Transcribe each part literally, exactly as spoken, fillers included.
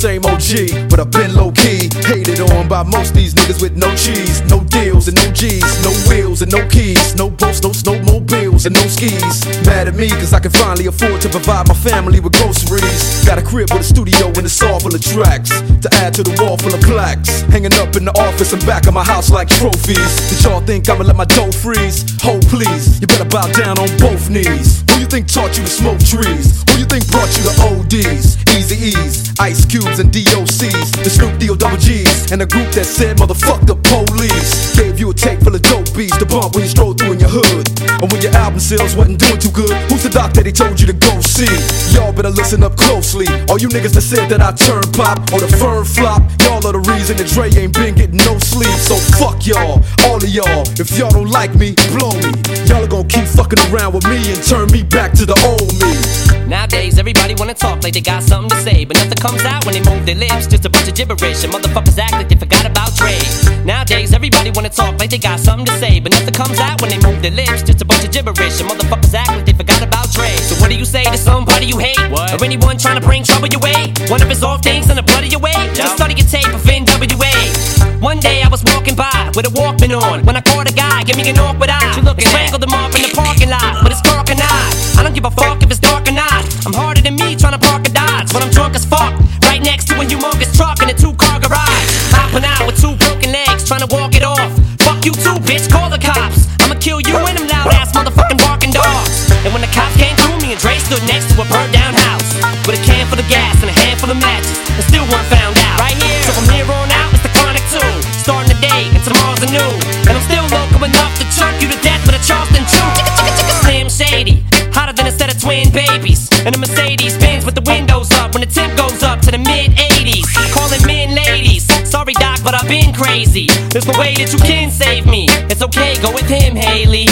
same O G, but I've been low-key, hated on by most these niggas with no cheese, no deals and no G's, no wheels and no keys, no boats, no snowmobiles and no skis. Mad at me cause I can finally afford to provide my family with groceries. Got a crib with a studio and it's all full of tracks to add to the wall full of plaques, hanging up in the office and back of my house like trophies. Did y'all think I'ma let my dough freeze? Hold please, you better bow down on both knees. Who you think taught you to smoke trees? Who you think brought you to O Ds, Eazy-E's, Ice Cubes and D O C's, the Snoop D O double G's, and a group that said motherfuck the police? Gave you a tape full of dope beats to bump when you stroll through in your hood, and when your album sales wasn't doing too good, who's the doc that he told you to go see? Y'all better listen up closely. All you niggas that said that I turn pop or the firm flop, y'all are the reason that Dre ain't been getting no sleep. So fuck y'all, all of y'all. If y'all don't like me, blow me. Y'all are gonna keep fucking around with me and turn me back to the old me. Nowadays, everybody wanna talk like they got something to say, but nothing comes out when they move their lips. Just a bunch of gibberish, and motherfuckers act like they forgot about Dre. Nowadays, everybody wanna talk like they got something to say, but nothing comes out when they move their lips. Just a bunch of gibberish, and motherfuckers act like they forgot about Dre. So what do you say to somebody you hate? What? Or anyone trying to bring trouble your way? One of his off things in the blood of your way? Yep. Just study your tape of N W A. One day I was walking by with a Walkman on, when I caught a guy, give me an awkward eye. You looking strangled him off in the parking lot with his dark and eye. I don't give a fuck if it's dark or not. I'm harder than me trying to park a Dodge, but I'm drunk as fuck, right next to a humongous truck in a two-car garage. Hopping out with two broken legs, trying to walk it off. Fuck you too, bitch, call the cops. I'ma kill you and them loud-ass motherfucking barking dogs. And when the cops came through, me and Dre stood next to a burned-down house with a can full of gas and a handful of matches, and still weren't found out. Right here, so from here on out, it's the Chronic two. Starting the day, and tomorrow's a new. And I'm still local enough to choke you to death with a Charleston chew. Slim Shady, hotter than a set of twin babies. And a Mercedes Benz with the windows up when the temp goes up to the mid eighties. Calling men ladies, sorry doc, but I've been crazy. There's no way that you can save me. It's okay, go with him, Haley.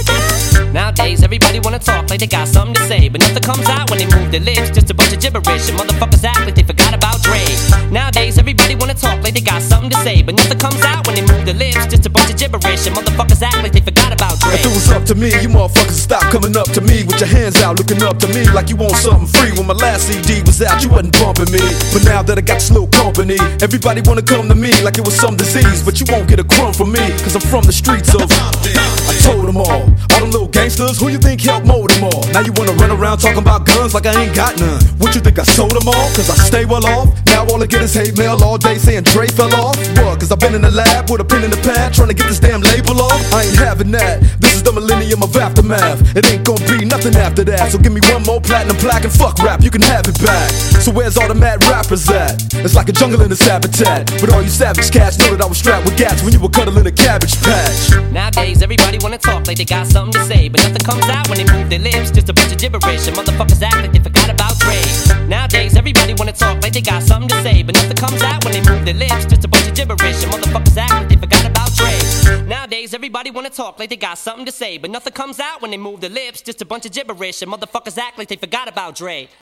Nowadays, everybody wanna talk like they got something to say, but nothing comes out when they move their lips. Just a bunch of gibberish, and motherfuckers act like they forgot about Dre. Nowadays, everybody wanna talk like they got something to say, but nothing comes out when they move their lips. Just a bunch of gibberish, and motherfuckers act like they forgot about Dre. If it was up to me, you motherfuckers stop coming up to me with your hands out, looking up to me like you want something free. When my last C D was out, you wasn't bumping me, but now that I got this little company, everybody wanna come to me like it was some disease. But you won't get a crumb from me, cause I'm from the streets of I told them all, all them little gangsters, who you think helped mold them all? Now you wanna run around talking about guns like I ain't got none. What you think I sold them all? Cause I stay well off. Now all I get is hate mail all day saying Dre fell off. What? Cause I've been in the lab with a pen in the pad trying to get this damn label off. I ain't having that. This is the millennium of aftermath. It ain't gonna be nothing after that. So give me one more platinum plaque and fuck rap, you can have it back. So where's all the mad rappers at? It's like a jungle in its habitat. But all you savage cats know that I was strapped with gats when you were cuddling a cabbage patch. Nowadays, everybody wanna talk like they got something to say, but nothing comes out when they move their lips. Just a bunch of gibberish, and motherfuckers act like they forgot about Dre. Nowadays, everybody wanna talk like they got something to say, but nothing comes out when they move their lips. Just a bunch of gibberish, and motherfuckers act like they forgot about Dre. Nowadays, everybody wanna talk like they got something to say, but nothing comes out when they move their lips. Just a bunch of gibberish, and motherfuckers act like they forgot about Dre.